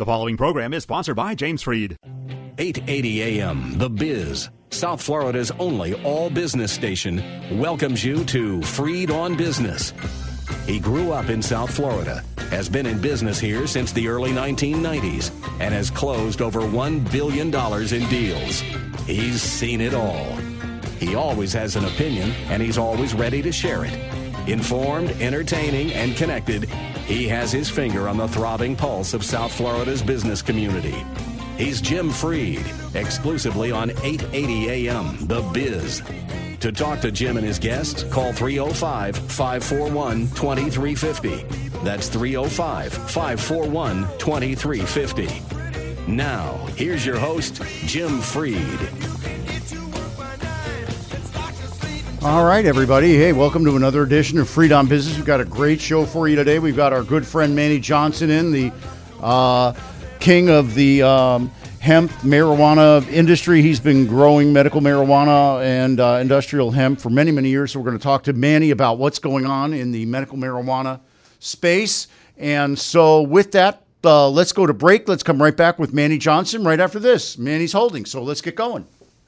The following program is sponsored by James Freed. 880 AM, The Biz, South Florida's only all-business station, welcomes you to Freed on Business. He grew up in South Florida, has been in business here since the early 1990s, and has closed over $1 billion in deals. He's seen it all. He always has an opinion, and he's always ready to share it. Informed, entertaining, and connected, he has his finger on the throbbing pulse of South Florida's business community. He's Jim Freed, exclusively on 880 AM, The Biz. To talk to Jim and his guests, call 305-541-2350. That's 305-541-2350. Now, here's your host, Jim Freed. All right, everybody. Hey, welcome to another edition of Freed on Business. We've got a great show for you today. We've got our good friend Manny Johnson in, the king of the hemp marijuana industry. He's been growing medical marijuana and industrial hemp for many, many years. So we're going to talk to Manny about what's going on in the medical marijuana space. And so with that, let's go to break. Let's come right back with Manny Johnson right after this. Manny's holding, so let's get going.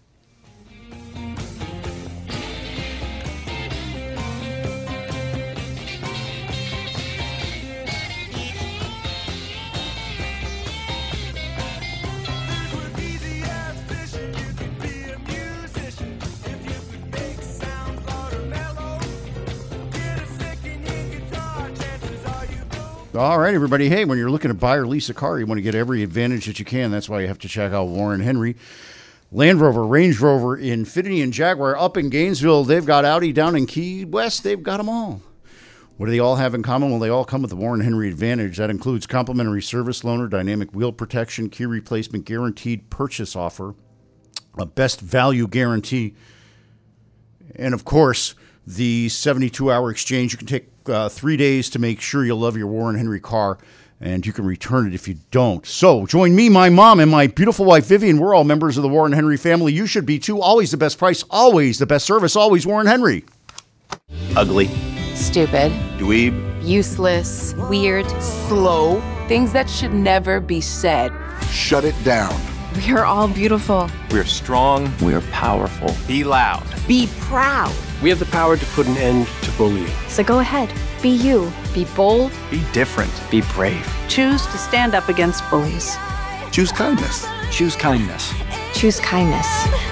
All right, everybody. Hey, when you're looking to buy or lease a car, you want to get every advantage that you can. That's why you have to check out Warren Henry. Land Rover, Range Rover, Infiniti, and Jaguar up in Gainesville. They've got Audi down in Key West. They've got them all. What do they all have in common? Well, they all come with the Warren Henry advantage. That includes complimentary service loaner, dynamic wheel protection, key replacement, guaranteed purchase offer, a best value guarantee, and, of course, the 72-hour exchange. You can take 3 days to make sure you love your Warren Henry car, and you can return it if you don't. So join me, my mom, and my beautiful wife, Vivian. We're all members of the Warren Henry family. You should be, too. Always the best price, always the best service, always Warren Henry. Ugly. Stupid. Dweeb. Useless. Weird. Slow. Things that should never be said. Shut it down. We are all beautiful. We're strong. We're powerful. Be loud. Be proud. We have the power to put an end to bullying. So go ahead. Be you. Be bold. Be different. Be brave. Choose to stand up against bullies. Choose kindness. Choose kindness. Choose kindness.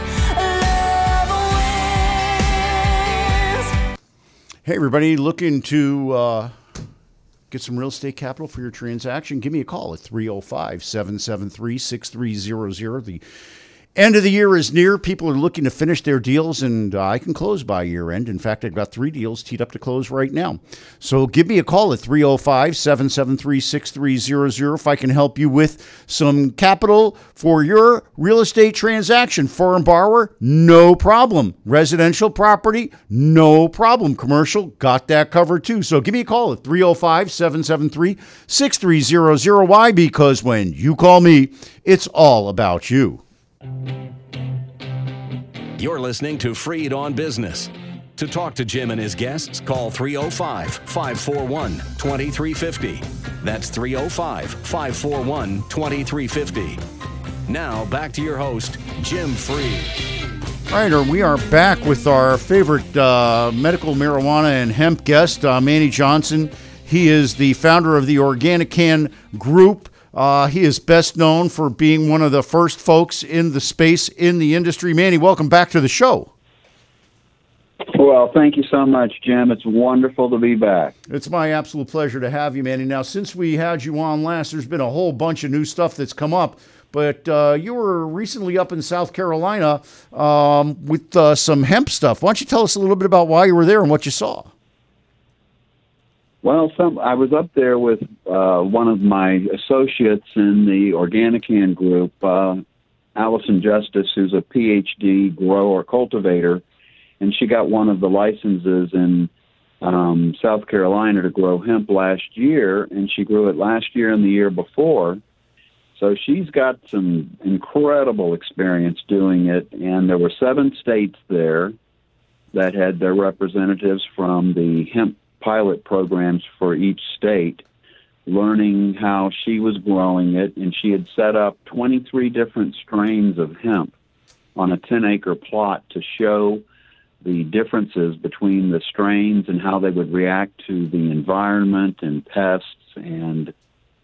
Hey, everybody, looking to get some real estate capital for your transaction? Give me a call at 305-773-6300. The end of the year is near. People are looking to finish their deals, and I can close by year end. In fact, I've got 3 deals teed up to close right now. So give me a call at 305-773-6300 if I can help you with some capital for your real estate transaction. Foreign borrower, no problem. Residential property, no problem. Commercial, got that covered too. So give me a call at 305-773-6300. Why? Because when you call me, it's all about you. You're listening to Freed on Business. To talk to Jim and his guests, call 305-541-2350. That's 305-541-2350. Now, back to your host, Jim Freed. All right, we are back with our favorite medical marijuana and hemp guest, Manny Johnson. He is the founder of the Organican Group. He is best known for being one of the first folks in the space in the industry. Manny, welcome back to the show. Well, thank you so much, Jim. It's wonderful to be back. It's my absolute pleasure to have you, Manny. Now, since we had you on last, there's been a whole bunch of new stuff that's come up. But you were recently up in South Carolina with some hemp stuff. Why don't you tell us a little bit about why you were there and what you saw? Well, I was up there with one of my associates in the Organican Group, Allison Justice, who's a PhD grower cultivator, and she got one of the licenses in South Carolina to grow hemp last year, and she grew it last year and the year before. So she's got some incredible experience doing it, and there were 7 states there that had their representatives from the hemp pilot programs for each state. learning how she was growing it, and she had set up 23 different strains of hemp on a 10-acre plot to show the differences between the strains and how they would react to the environment and pests and,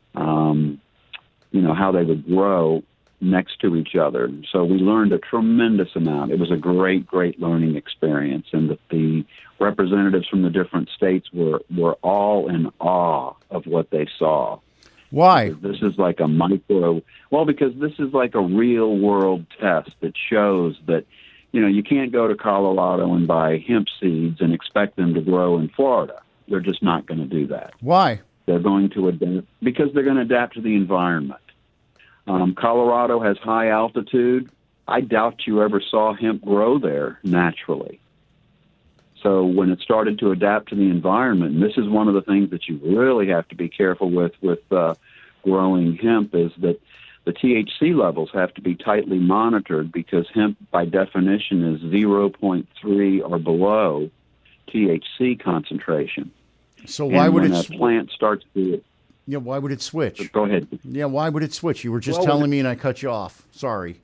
how they would grow next to each other. So we learned a tremendous amount. It was a great, great learning experience, and the representatives from the different states were all in awe of what they saw. Why? This is like because this is like a real-world test that shows that, you can't go to Colorado and buy hemp seeds and expect them to grow in Florida. They're just not going to do that. Why? They're going to adapt because they're going to adapt to the environment. Colorado has high altitude. I doubt you ever saw hemp grow there naturally. So when it started to adapt to the environment, and this is one of the things that you really have to be careful with growing hemp, is that the THC levels have to be tightly monitored because hemp, by definition, is 0.3 or below THC concentration. So why would when a plant starts to... Yeah, why would it switch? Go ahead. Yeah, why would it switch? You were just telling me and I cut you off. Sorry.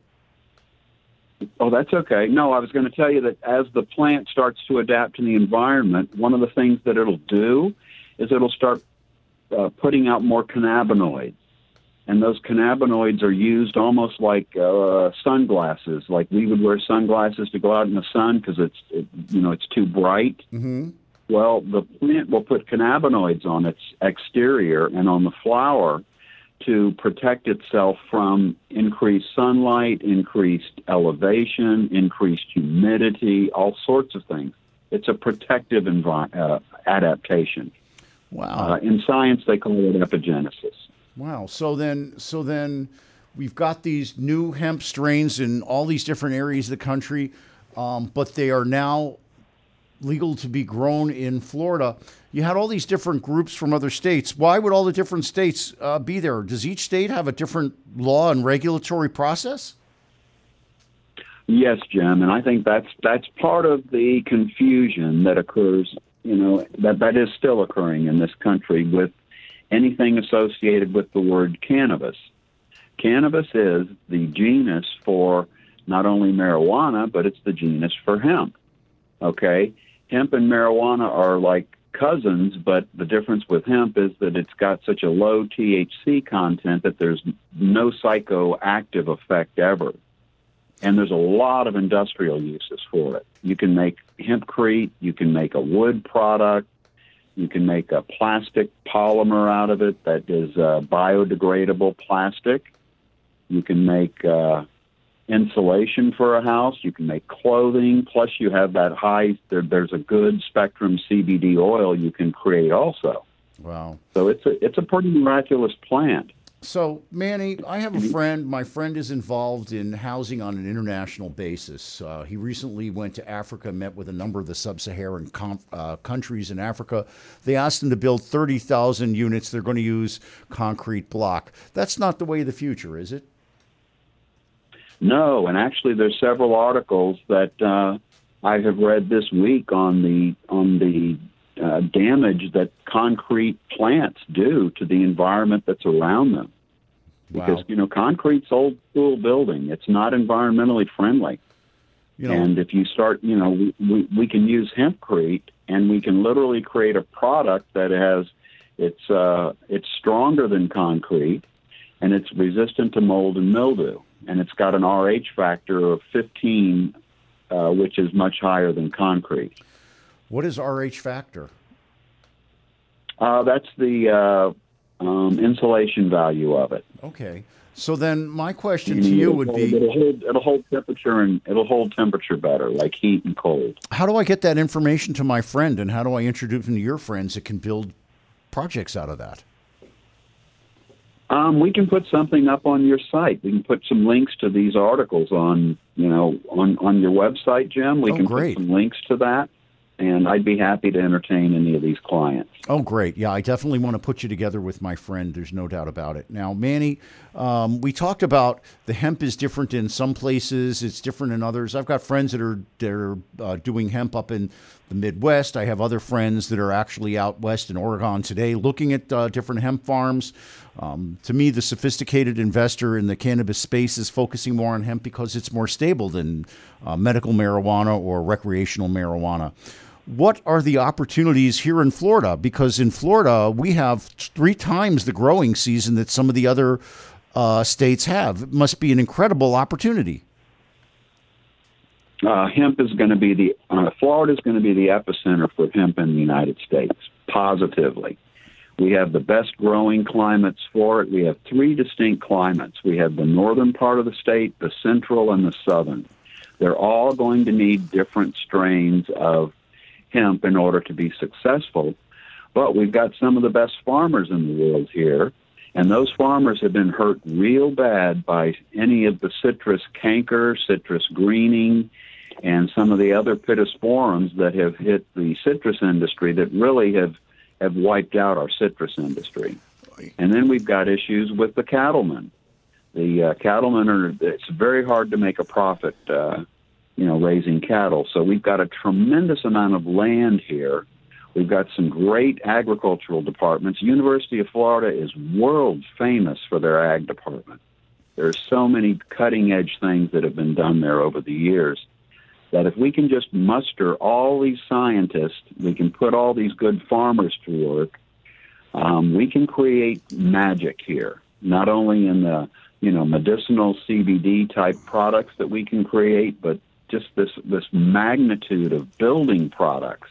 Oh, that's okay. No, I was going to tell you that as the plant starts to adapt to the environment, one of the things that it'll do is it'll start putting out more cannabinoids. And those cannabinoids are used almost like sunglasses. Like we would wear sunglasses to go out in the sun because it's too bright. Mm-hmm. Well, the plant will put cannabinoids on its exterior and on the flower to protect itself from increased sunlight, increased elevation, increased humidity, all sorts of things. It's a protective adaptation. Wow. In science, they call it epigenesis. Wow. So then we've got these new hemp strains in all these different areas of the country, but they are now legal to be grown in Florida. You had all these different groups from other states. Why would all the different states be there? Does each state have a different law and regulatory process? Yes, Jim, and I think that's part of the confusion that occurs, that is still occurring in this country with anything associated with the word cannabis. Cannabis is the genus for not only marijuana, but it's the genus for hemp. Okay? Hemp and marijuana are like cousins, but the difference with hemp is that it's got such a low THC content that there's no psychoactive effect ever. And there's a lot of industrial uses for it. You can make hempcrete, you can make a wood product, you can make a plastic polymer out of it that is biodegradable plastic. You can make insulation for a house. You can make clothing. Plus, you have that there's a good spectrum CBD oil you can create also. Wow. So it's a pretty miraculous plant. So, Manny, I have a friend. My friend is involved in housing on an international basis. He recently went to Africa, met with a number of the sub-Saharan countries in Africa. They asked him to build 30,000 units. They're going to use concrete block. That's not the way of the future, is it? No, and actually there's several articles that I have read this week on the damage that concrete plants do to the environment that's around them. Because, concrete's old school building. It's not environmentally friendly. And if you start, we can use hempcrete and we can literally create a product that it's stronger than concrete and it's resistant to mold and mildew. And it's got an RH factor of 15, which is much higher than concrete. What is RH factor? That's the insulation value of it. Okay. So then my question to you would be... It'll hold temperature and it'll hold temperature better, like heat and cold. How do I get that information to my friend, and how do I introduce him to your friends that can build projects out of that? We can put something up on your site. We can put some links to these articles on your website, Jim. We can great. put some links to that. and I'd be happy to entertain any of these clients. Oh, great. Yeah, I definitely want to put you together with my friend. There's no doubt about it. Now, Manny, we talked about the hemp is different in some places. It's different in others. I've got friends that are doing hemp up in the Midwest. I have other friends that are actually out west in Oregon today looking at different hemp farms. To me, the sophisticated investor in the cannabis space is focusing more on hemp because it's more stable than medical marijuana or recreational marijuana. What are the opportunities here in Florida? Because in Florida, we have 3 times the growing season that some of the other states have. It must be an incredible opportunity. Hemp is going to be Florida is going to be the epicenter for hemp in the United States, positively. We have the best growing climates for it. We have 3 distinct climates. We have the northern part of the state, the central, and the southern. They're all going to need different strains of hemp in order to be successful, but we've got some of the best farmers in the world here, and those farmers have been hurt real bad by any of the citrus canker, citrus greening, and some of the other pittosporums that have hit the citrus industry that really have wiped out our citrus industry. And then we've got issues with the cattlemen. The cattlemen it's very hard to make a profit raising cattle. So we've got a tremendous amount of land here. We've got some great agricultural departments. University of Florida is world famous for their ag department. There's so many cutting-edge things that have been done there over the years that if we can just muster all these scientists, we can put all these good farmers to work, we can create magic here, not only in the medicinal CBD-type products that we can create, but just this magnitude of building products,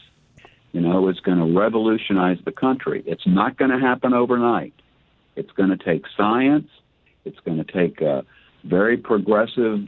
is going to revolutionize the country. It's not going to happen overnight. It's going to take science. It's going to take a very progressive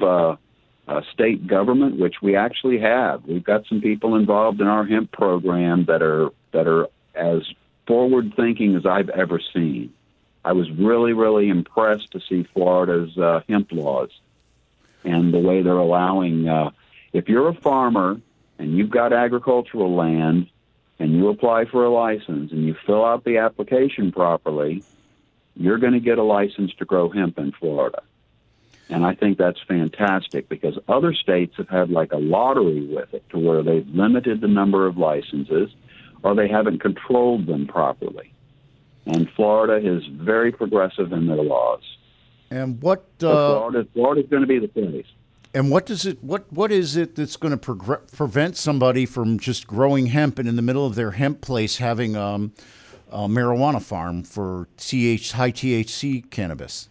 state government, which we actually have. We've got some people involved in our hemp program that are as forward-thinking as I've ever seen. I was really, really impressed to see Florida's hemp laws and the way they're allowing, if you're a farmer and you've got agricultural land and you apply for a license and you fill out the application properly, you're going to get a license to grow hemp in Florida. And I think that's fantastic because other states have had like a lottery with it to where they've limited the number of licenses or they haven't controlled them properly. And Florida is very progressive in their laws. And what Florida's going to be the place. And what is it that's going to prevent somebody from just growing hemp and in the middle of their hemp place having a marijuana farm for high THC cannabis?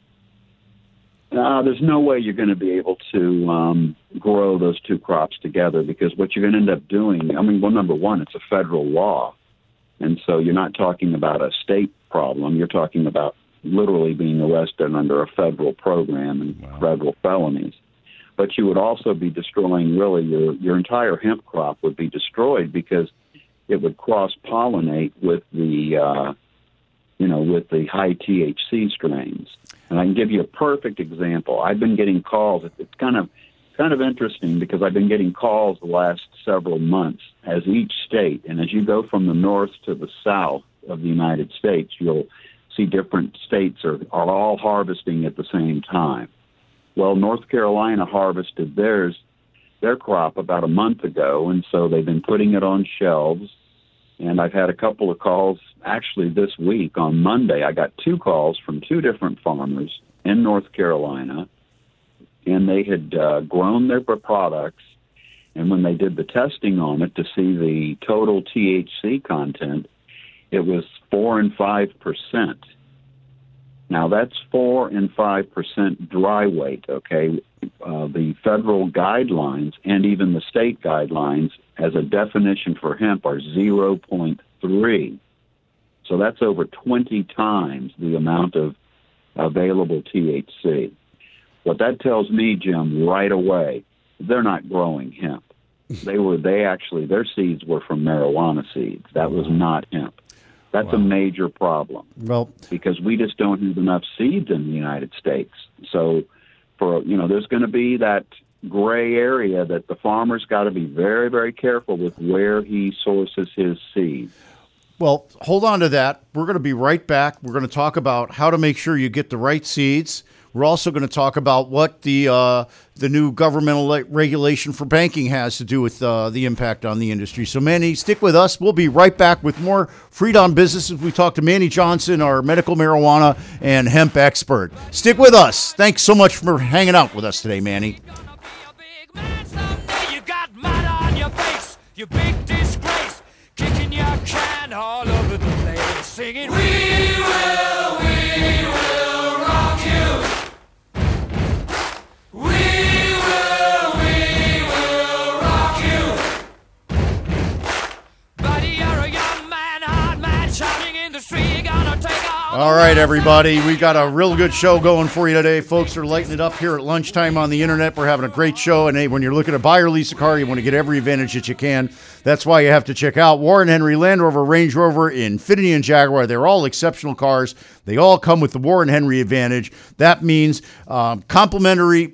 There's no way you're going to be able to grow those 2 crops together because what you're going to end up doing, number one, it's a federal law. And so you're not talking about a state problem. You're talking about literally being arrested under a federal program and federal felonies. But you would also be destroying really your entire hemp crop would be destroyed because it would cross-pollinate with the with the high THC strains. And I can give you a perfect example. I've been getting calls. It's kind of interesting because I've been getting calls the last several months as each state, and as you go from the north to the south of the United States, you'll see different states are all harvesting at the same time. Well, North Carolina harvested their crop about a month ago, and so they've been putting it on shelves. And I've had a couple of calls, actually this week on Monday. I got 2 calls from 2 different farmers in North Carolina, and they had grown their products. And when they did the testing on it to see the total THC content, it was 4 and 5%. Now, that's 4 and 5% dry weight, okay? The federal guidelines and even the state guidelines as a definition for hemp are 0.3. So that's over 20 times the amount of available THC. What that tells me, Jim, right away, they're not growing hemp. Their seeds were from marijuana seeds. That was not hemp. That's a major problem. Well, because we just don't have enough seeds in the United States. So, there's going to be that gray area that the farmer's got to be very, very careful with where he sources his seed. Well, hold on to that. We're going to be right back. We're going to talk about how to make sure you get the right seeds. We're also going to talk about what the new governmental regulation for banking has to do with the impact on the industry. So, Manny, stick with us. We'll be right back with more Freed on Business as we talk to Manny Johnson, our medical marijuana and hemp expert. Stick with us. Thanks so much for hanging out with us today, Manny. You got mud on your face, you big disgrace, kicking your can all over the place, singing, we will rock you. We will rock you. Buddy, you're a young man, hard man, shouting in the street, you're gonna take all right, everybody. We got a real good show going for you today. Folks are lighting it up here at lunchtime on the internet. We're having a great show. And hey, when you're looking to buy or lease a car, you want to get every advantage that you can. That's why you have to check out Warren Henry Land Rover, Range Rover, Infiniti, and Jaguar. They're all exceptional cars. They all come with the Warren Henry advantage. That means complimentary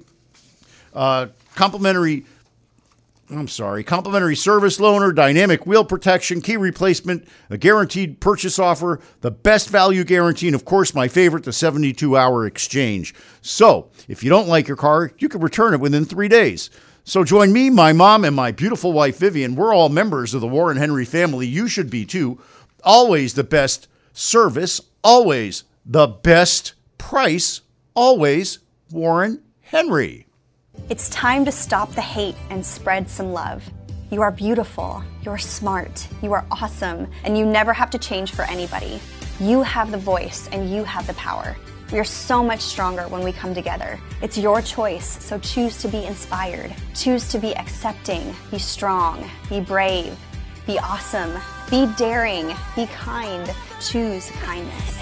service loaner, dynamic wheel protection, key replacement, a guaranteed purchase offer, the best value guarantee, and of course, my favorite, the 72-hour exchange. So, if you don't like your car, you can return it within 3 days. So join me, my mom, and my beautiful wife, Vivian. We're all members of the Warren Henry family. You should be too. Always the best service, always the best price, always Warren Henry. It's time to stop the hate and spread some love. You are beautiful, you're smart, you are awesome, and you never have to change for anybody. You have the voice and you have the power. We are so much stronger when we come together. It's your choice, so choose to be inspired. Choose to be accepting, be strong, be brave, be awesome, be daring, be kind. Choose kindness.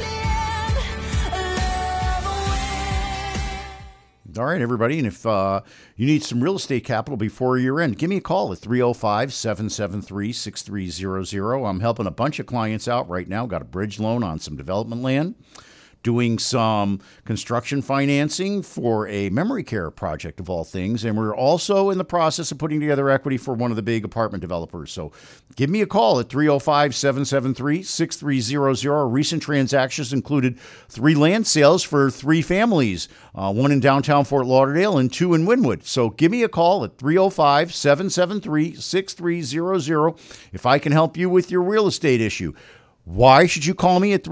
All right, everybody. And if you need some real estate capital before year end, give me a call at 305-773-6300. I'm helping a bunch of clients out right now. Got a bridge loan on some development land, doing some construction financing for a memory care project of all things. And we're also in the process of putting together equity for one of the big apartment developers. So give me a call at 305-773-6300. Recent transactions included 3 land sales for 3 families, 1 in downtown Fort Lauderdale and 2 in Wynwood. So give me a call at 305-773-6300 if I can help you with your real estate issue. Why should you call me at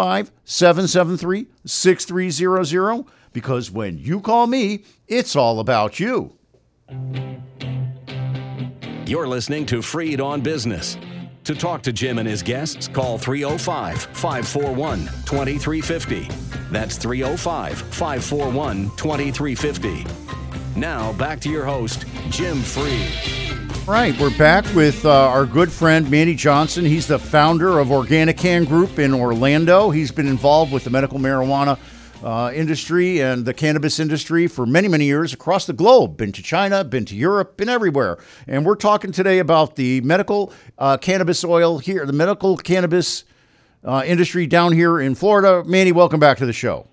305-773-6300? Because when you call me, it's all about you. You're listening to Freed on Business. To talk to Jim and his guests, call 305-541-2350. That's 305-541-2350. Now, back to your host, Jim Freed. All right, we're back with our good friend, Manny Johnson. He's the founder of Organican Group in Orlando. He's been involved with the medical marijuana industry and the cannabis industry for many, many years across the globe. Been to China, been to Europe, been everywhere. And we're talking today about the medical cannabis oil here, the medical cannabis industry down here in Florida. Manny, welcome back to the show.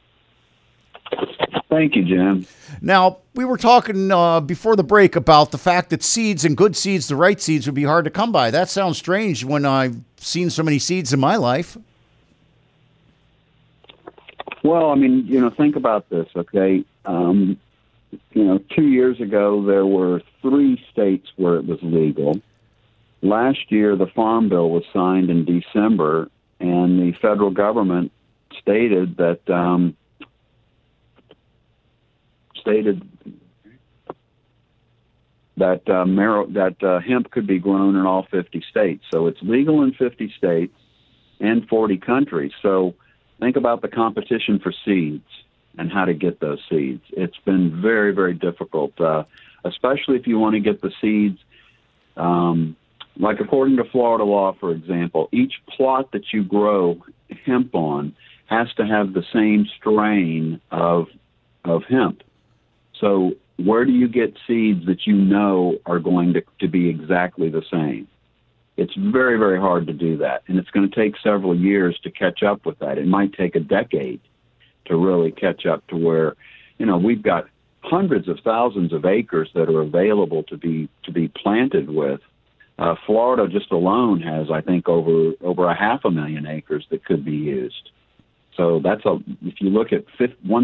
Thank you, Jim. Now, we were talking before the break about the fact that seeds and good seeds, the right seeds, would be hard to come by. That sounds strange when I've seen so many seeds in my life. Well, I mean, think about this, okay? 2 years ago, there were 3 states where it was legal. Last year, the Farm Bill was signed in December, and the federal government stated that hemp could be grown in all 50 states. So it's legal in 50 states and 40 countries. So think about the competition for seeds and how to get those seeds. It's been very, very difficult, especially if you want to get the seeds. Like according to Florida law, for example, each plot that you grow hemp on has to have the same strain of hemp. So where do you get seeds that are going to be exactly the same? It's very, very hard to do that, and it's going to take several years to catch up with that. It might take a decade to really catch up to where, we've got hundreds of thousands of acres that are available to be planted with. Florida just alone has, I think, over 500,000 acres that could be used. So if you look at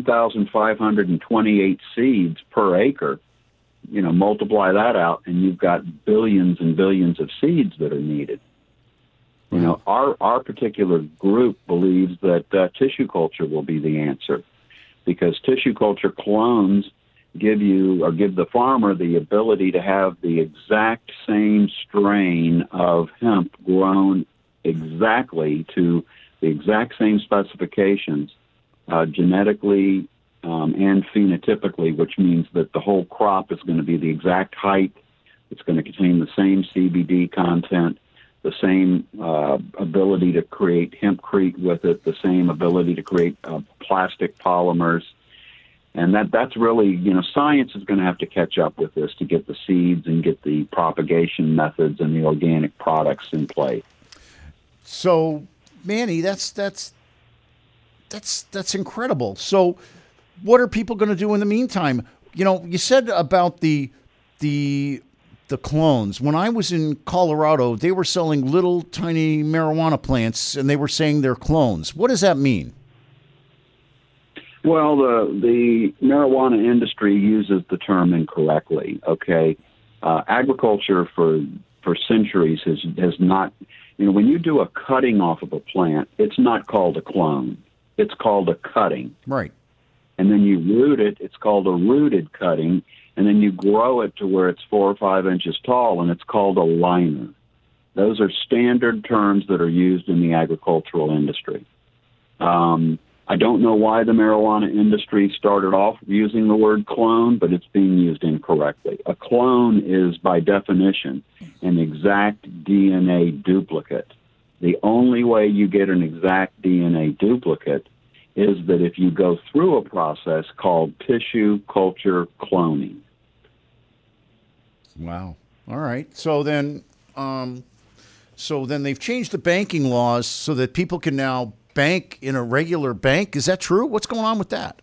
1,528 seeds per acre, multiply that out, and you've got billions and billions of seeds that are needed. Our particular group believes that tissue culture will be the answer, because tissue culture clones give the farmer the ability to have the exact same strain of hemp grown exactly to the exact same specifications, genetically and phenotypically, which means that the whole crop is going to be the exact height. It's going to contain the same CBD content, the same ability to create hempcrete with it, the same ability to create plastic polymers. And that's really, science is going to have to catch up with this to get the seeds and get the propagation methods and the organic products in place. So, Manny, that's incredible. So, what are people going to do in the meantime? You said about the clones. When I was in Colorado, they were selling little tiny marijuana plants, and they were saying they're clones. What does that mean? Well, the marijuana industry uses the term incorrectly. Okay, agriculture for centuries has not. When you do a cutting off of a plant, it's not called a clone. It's called a cutting. Right. And then you root it. It's called a rooted cutting. And then you grow it to where it's 4 or 5 inches tall, and it's called a liner. Those are standard terms that are used in the agricultural industry. I don't know why the marijuana industry started off using the word clone, but it's being used incorrectly. A clone is, by definition, an exact DNA duplicate. The only way you get an exact DNA duplicate is that if you go through a process called tissue culture cloning. Wow. All right. So then they've changed the banking laws so that people can now bank in a regular bank. Is that true? What's going on with that?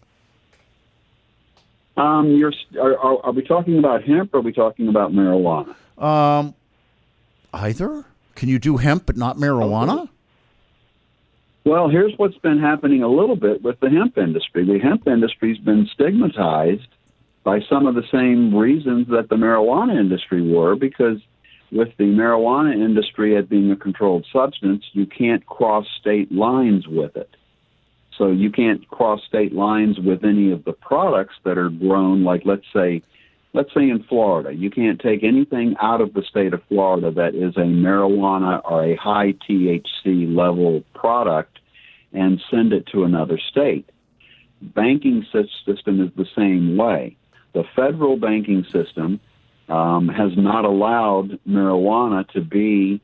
Are we talking about hemp or are we talking about marijuana? Either. Can you do hemp but not marijuana? Okay. Well, here's what's been happening a little bit with the hemp industry. The hemp industry's been stigmatized by some of the same reasons that the marijuana industry were, because with the marijuana industry as being a controlled substance, you can't cross state lines with it. So you can't cross state lines with any of the products that are grown, like let's say in Florida. You can't take anything out of the state of Florida that is a marijuana or a high THC level product and send it to another state. Banking system is the same way. The federal banking system has not allowed marijuana to be,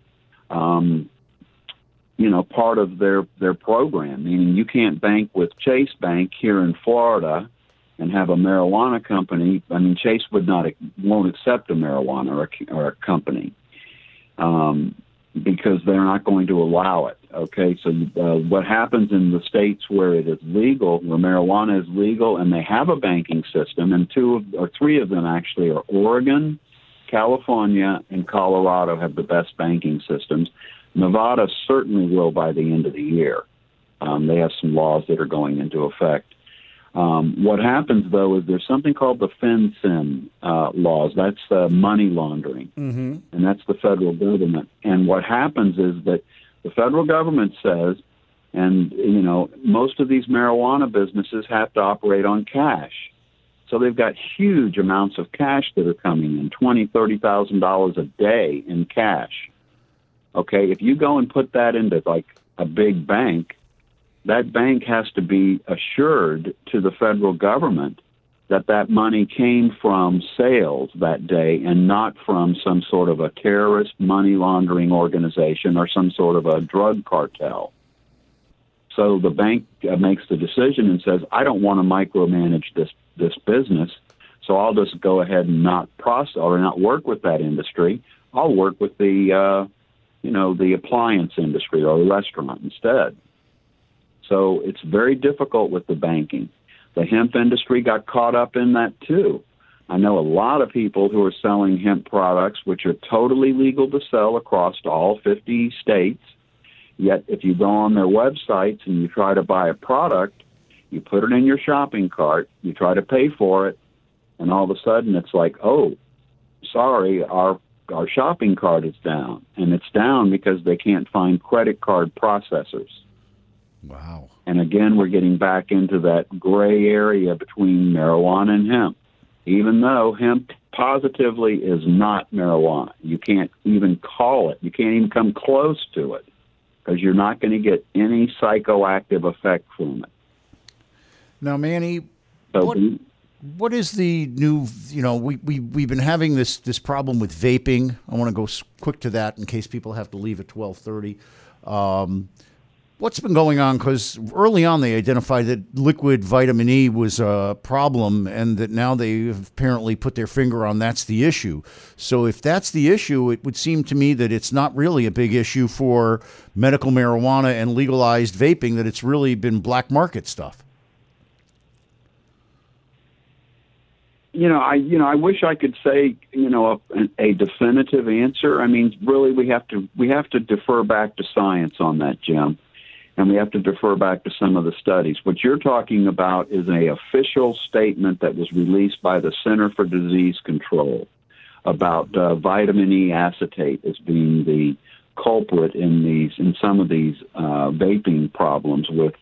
part of their program. Meaning, you can't bank with Chase Bank here in Florida and have a marijuana company. I mean, Chase won't accept a marijuana or a company because they're not going to allow it. Okay, so what happens in the states where it is legal, where marijuana is legal, and they have a banking system, and 2 or 3 of them actually are Oregon, California, and Colorado have the best banking systems. Nevada certainly will by the end of the year. They have some laws that are going into effect. What happens, though, is there's something called the FinCEN laws. That's money laundering, and that's the federal government. And what happens is that the federal government says, and, most of these marijuana businesses have to operate on cash. So they've got huge amounts of cash that are coming in, $20,000, $30,000 a day in cash. Okay, if you go and put that into like a big bank, that bank has to be assured to the federal government that that money came from sales that day and not from some sort of a terrorist money laundering organization or some sort of a drug cartel. So the bank makes the decision and says, I don't want to micromanage this business, so I'll just go ahead and not process or not work with that industry. I'll work with the appliance industry or the restaurant instead. So it's very difficult with the banking. The hemp industry got caught up in that too. I know a lot of people who are selling hemp products, which are totally legal to sell across all 50 states. Yet if you go on their websites and you try to buy a product, you put it in your shopping cart, you try to pay for it, and all of a sudden it's like, oh, sorry, our shopping cart is down. And it's down because they can't find credit card processors. Wow. And again, we're getting back into that gray area between marijuana and hemp. Even though hemp positively is not marijuana. You can't even call it. You can't even come close to it because you're not going to get any psychoactive effect from it. Now, Manny, what is the new, we've been having this problem with vaping. I want to go quick to that in case people have to leave at 12:30. What's been going on? Because early on they identified that liquid vitamin E was a problem and that now they've apparently put their finger on that's the issue. So if that's the issue, it would seem to me that it's not really a big issue for medical marijuana and legalized vaping, that it's really been black market stuff. I wish I could say, a definitive answer. I mean, really, we have to defer back to science on that, Jim, and we have to defer back to some of the studies. What you're talking about is an official statement that was released by the Center for Disease Control about vitamin E acetate as being the culprit in some of these vaping problems with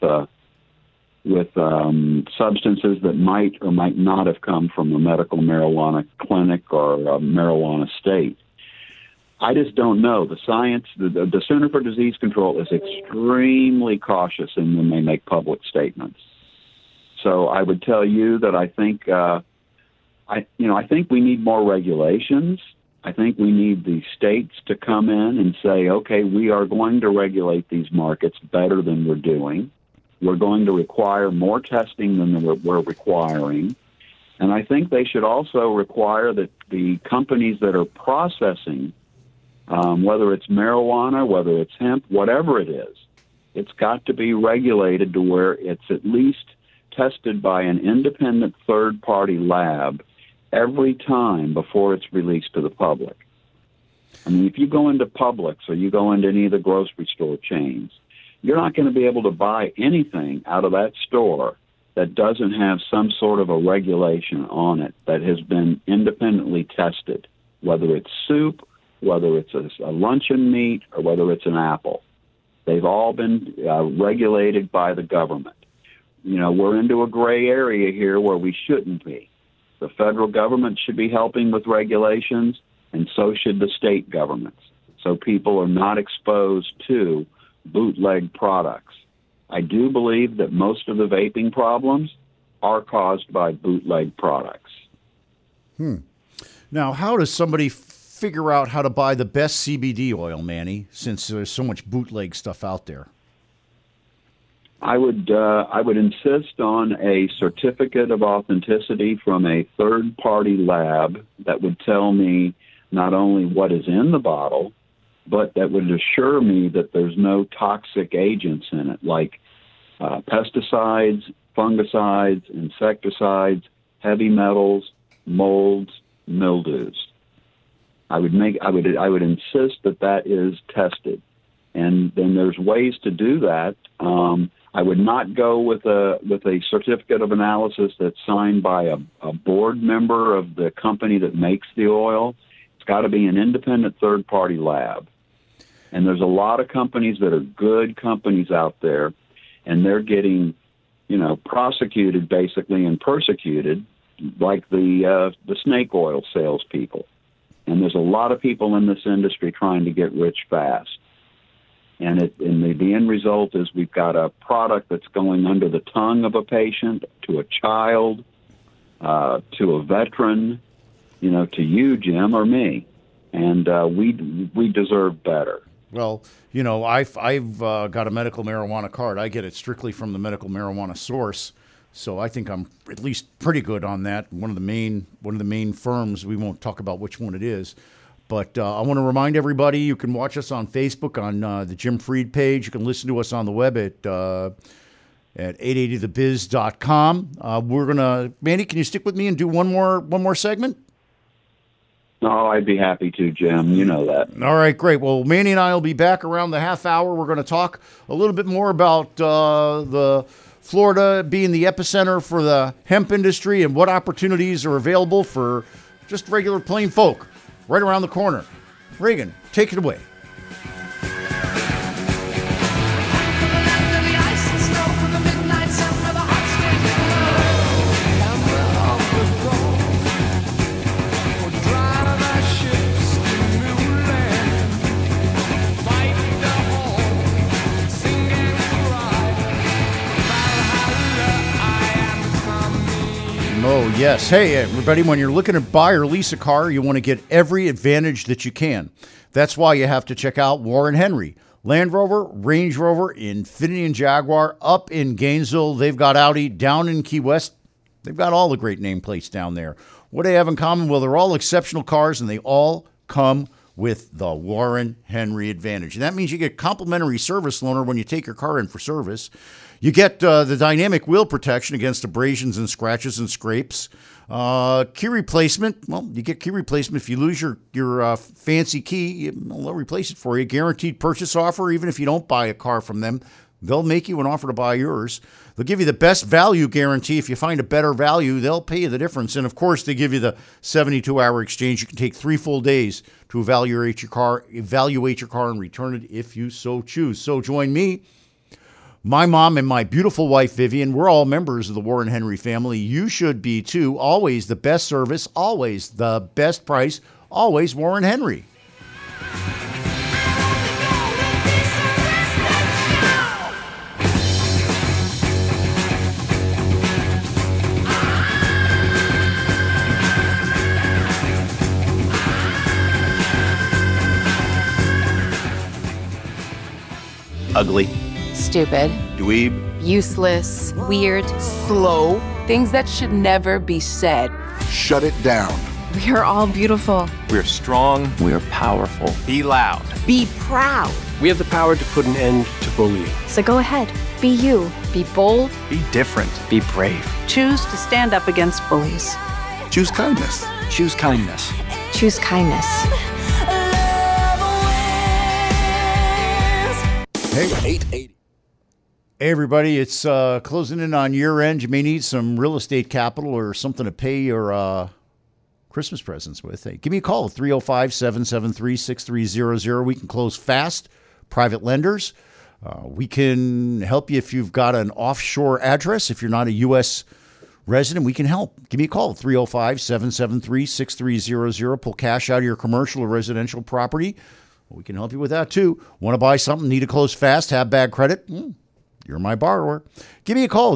substances that might or might not have come from a medical marijuana clinic or a marijuana state. I just don't know. The science, the Center for Disease Control is extremely cautious when they make public statements. So I would tell you that I think, I think we need more regulations. I think we need the states to come in and say, okay, we are going to regulate these markets better than we're doing. We're going to require more testing than we're requiring. And I think they should also require that the companies that are processing, whether it's marijuana, whether it's hemp, whatever it is, it's got to be regulated to where it's at least tested by an independent third-party lab every time before it's released to the public. I mean, if you go into Publix or you go into any of the grocery store chains, you're not going to be able to buy anything out of that store that doesn't have some sort of a regulation on it that has been independently tested, whether it's soup, whether it's a luncheon meat, or whether it's an apple. They've all been regulated by the government. We're into a gray area here where we shouldn't be. The federal government should be helping with regulations, and so should the state governments, so people are not exposed to bootleg products. I do believe that most of the vaping problems are caused by bootleg products. Now, how does somebody figure out how to buy the best CBD oil, Manny, since there's so much bootleg stuff out there? I would insist on a certificate of authenticity from a third-party lab that would tell me not only what is in the bottle, but that would assure me that there's no toxic agents in it, like pesticides, fungicides, insecticides, heavy metals, molds, mildews. I would insist that is tested, and then there's ways to do that. I would not go with a certificate of analysis that's signed by a board member of the company that makes the oil. It's got to be an independent third-party lab. And there's a lot of companies that are good companies out there, and they're getting, prosecuted basically and persecuted like the snake oil salespeople. And there's a lot of people in this industry trying to get rich fast. And the end result is we've got a product that's going under the tongue of a patient, to a child, to a veteran, to you, Jim, or me. And we deserve better. Well, I've got a medical marijuana card. I get it strictly from the medical marijuana source, so I think I'm at least pretty good on that. One of the main firms. We won't talk about which one it is, but I want to remind everybody you can watch us on Facebook on the Jim Fried page. You can listen to us on the web at at 880thebiz.com. We're going to, Manny, can you stick with me and do one more segment? Oh, I'd be happy to, Jim. You know that. All right, great. Well, Manny and I will be back around the half hour. We're going to talk a little bit more about the Florida being the epicenter for the hemp industry and what opportunities are available for just regular plain folk right around the corner. Reagan, take it away. Oh, yes. Hey, everybody, when you're looking to buy or lease a car, you want to get every advantage that you can. That's why you have to check out Warren Henry. Land Rover, Range Rover, Infiniti and Jaguar up in Gainesville. They've got Audi down in Key West. They've got all the great nameplates down there. What do they have in common? Well, they're all exceptional cars, and they all come with the Warren Henry Advantage. And that means you get complimentary service loaner when you take your car in for service. You get the dynamic wheel protection against abrasions and scratches and scrapes. Key replacement. Well, you get key replacement if you lose your fancy key. They'll replace it for you. Guaranteed purchase offer. Even if you don't buy a car from them, they'll make you an offer to buy yours. They'll give you the best value guarantee. If you find a better value, they'll pay you the difference. And, of course, they give you the 72-hour exchange. You can take 3 full days to evaluate your car, and return it if you so choose. So join me, my mom, and my beautiful wife, Vivian. We're all members of the Warren Henry family. You should be, too. Always the best service, always the best price, always Warren Henry. Ugly. Stupid. Dweeb. Useless. Weird. Slow. Things that should never be said. Shut it down. We are all beautiful. We're strong. We're powerful. Be loud. Be proud. We have the power to put an end to bullying. So go ahead. Be you. Be bold. Be different. Be brave. Choose to stand up against bullies. Choose kindness. Choose kindness. Choose kindness. Hey, 880. Hey, everybody, it's closing in on year end. You may need some real estate capital or something to pay your Christmas presents with. Hey, give me a call at 305-773-6300. We can close fast, private lenders. We can help you if you've got an offshore address. If you're not a U.S. resident, we can help. Give me a call at 305-773-6300. Pull cash out of your commercial or residential property. We can help you with that, too. Want to buy something, need to close fast, have bad credit? You're my borrower. Give me a call at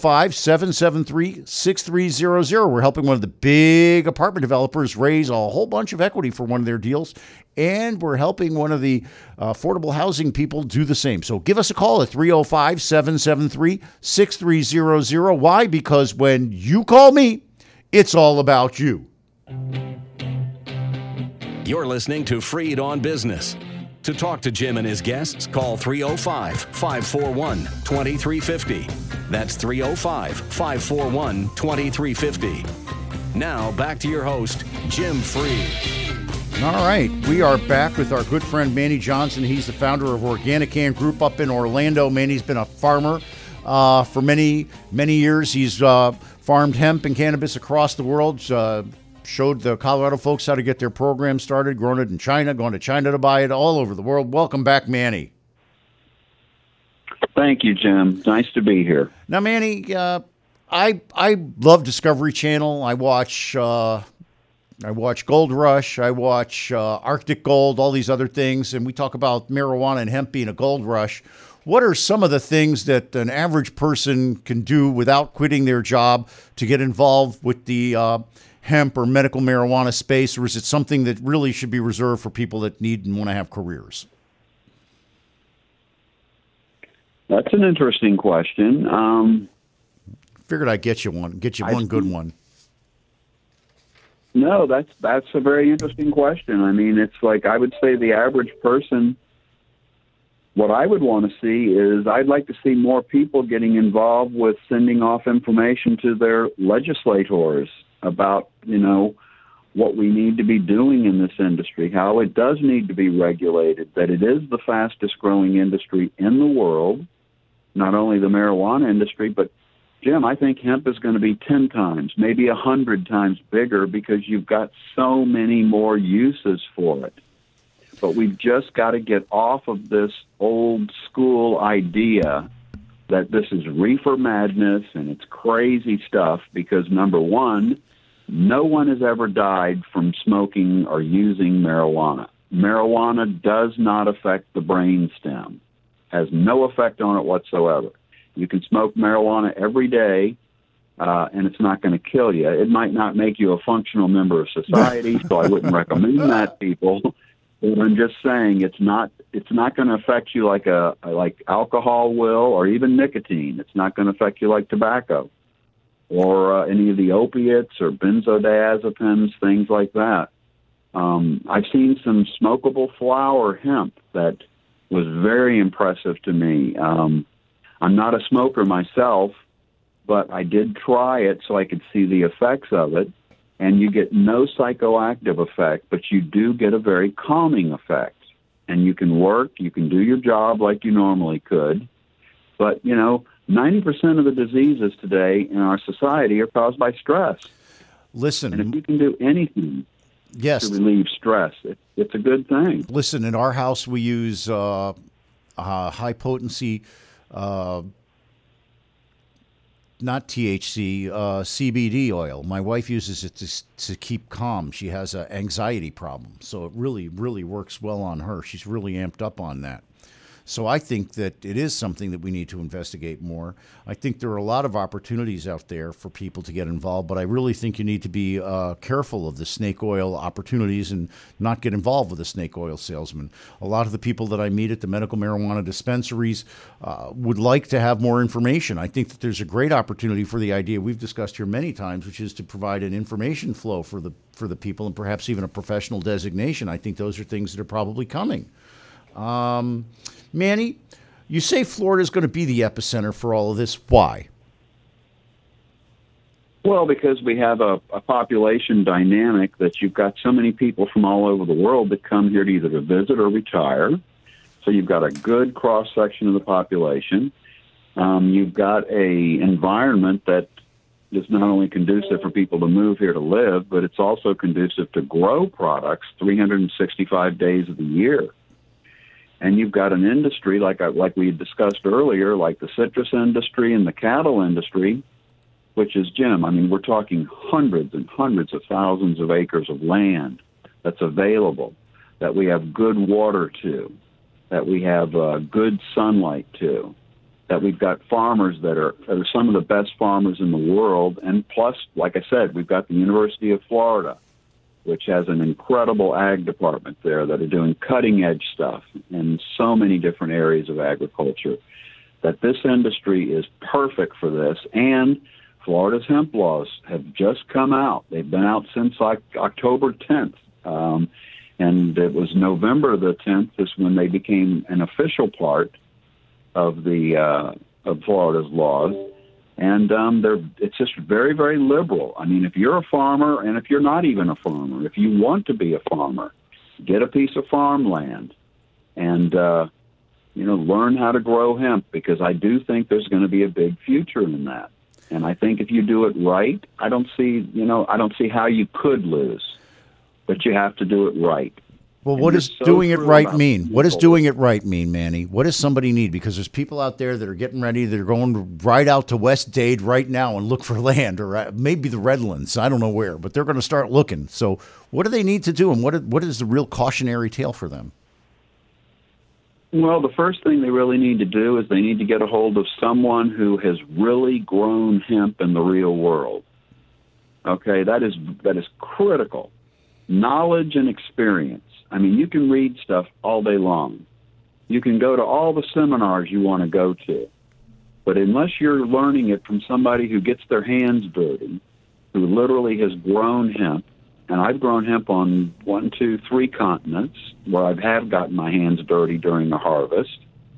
305-773-6300. We're helping one of the big apartment developers raise a whole bunch of equity for one of their deals, and we're helping one of the affordable housing people do the same. So give us a call at 305-773-6300. Why? Because when you call me, it's all about you. You're listening to Freed on Business. To talk to Jim and his guests, call 305-541-2350. That's 305-541-2350. Now, back to your host, Jim Freed. All right, we are back with our good friend Manny Johnson. He's the founder of Organican Group up in Orlando. Manny's been a farmer for many, many years. He's farmed hemp and cannabis across the world. Showed the Colorado folks how to get their program started, grown it in China, going to China to buy it, all over the world. Welcome back, Manny. Thank you, Jim. Nice to be here. Now, Manny, I love Discovery Channel. I watch Gold Rush. I watch Arctic Gold, all these other things, and we talk about marijuana and hemp being a gold rush. What are some of the things that an average person can do without quitting their job to get involved with the hemp or medical marijuana space, or is it something that really should be reserved for people that need and want to have careers? That's an interesting question. Figured I'd get you one good one. No, that's a very interesting question. I mean, it's like I would say the average person what I would want to see is I'd like to see more people getting involved with sending off information to their legislators about, what we need to be doing in this industry, how it does need to be regulated, that it is the fastest growing industry in the world, not only the marijuana industry, but Jim, I think hemp is going to be 10 times, maybe 100 times bigger because you've got so many more uses for it. But we've just got to get off of this old school idea that this is reefer madness and it's crazy stuff because, number one, no one has ever died from smoking or using marijuana. Marijuana does not affect the brainstem, has no effect on it whatsoever. You can smoke marijuana every day, and it's not going to kill you. It might not make you a functional member of society, so I wouldn't recommend that, people. But I'm just saying it's not going to affect you like alcohol will, or even nicotine. It's not going to affect you like tobacco, or any of the opiates or benzodiazepines, things like that. I've seen some smokable flower hemp that was very impressive to me. I'm not a smoker myself, but I did try it so I could see the effects of it. And you get no psychoactive effect, but you do get a very calming effect. And you can work, you can do your job like you normally could. But, 90% of the diseases today in our society are caused by stress. Listen. And if you can do anything to relieve stress, it's a good thing. Listen, in our house we use high potency, not THC, CBD oil. My wife uses it to keep calm. She has an anxiety problem, so it really, really works well on her. She's really amped up on that. So I think that it is something that we need to investigate more. I think there are a lot of opportunities out there for people to get involved, but I really think you need to be careful of the snake oil opportunities and not get involved with a snake oil salesman. A lot of the people that I meet at the medical marijuana dispensaries would like to have more information. I think that there's a great opportunity for the idea we've discussed here many times, which is to provide an information flow for the people and perhaps even a professional designation. I think those are things that are probably coming. Manny, you say Florida is going to be the epicenter for all of this. Why? Well, because we have a population dynamic that you've got so many people from all over the world that come here to either to visit or retire. So you've got a good cross-section of the population. You've got a environment that is not only conducive for people to move here to live, but it's also conducive to grow products 365 days of the year. And you've got an industry, like we had discussed earlier, like the citrus industry and the cattle industry, which is, Jim, I mean, we're talking hundreds and hundreds of thousands of acres of land that's available, that we have good water to, that we have good sunlight to, that we've got farmers that are some of the best farmers in the world. And plus, like I said, we've got the University of Florida, which has an incredible ag department there that are doing cutting-edge stuff in so many different areas of agriculture, that this industry is perfect for this. And Florida's hemp laws have just come out. They've been out since October 10th, and it was November the 10th is when they became an official part of of Florida's laws. And it's just very, very liberal. I mean, if you're a farmer, and if you're not even a farmer, if you want to be a farmer, get a piece of farmland and, learn how to grow hemp, because I do think there's going to be a big future in that. And I think if you do it right, I don't see how you could lose, but you have to do it right. Well, what does doing it right mean? What does doing it right mean, Manny? What does somebody need? Because there's people out there that are getting ready. They're going right out to West Dade right now and look for land, or maybe the Redlands. I don't know where, but they're going to start looking. So what do they need to do, and what is the real cautionary tale for them? Well, the first thing they really need to do is they need to get a hold of someone who has really grown hemp in the real world. Okay, that is critical. Knowledge and experience. I mean, you can read stuff all day long. You can go to all the seminars you want to go to. But unless you're learning it from somebody who gets their hands dirty, who literally has grown hemp, and I've grown hemp on 1, 2, 3 continents where I have gotten my hands dirty during the harvest,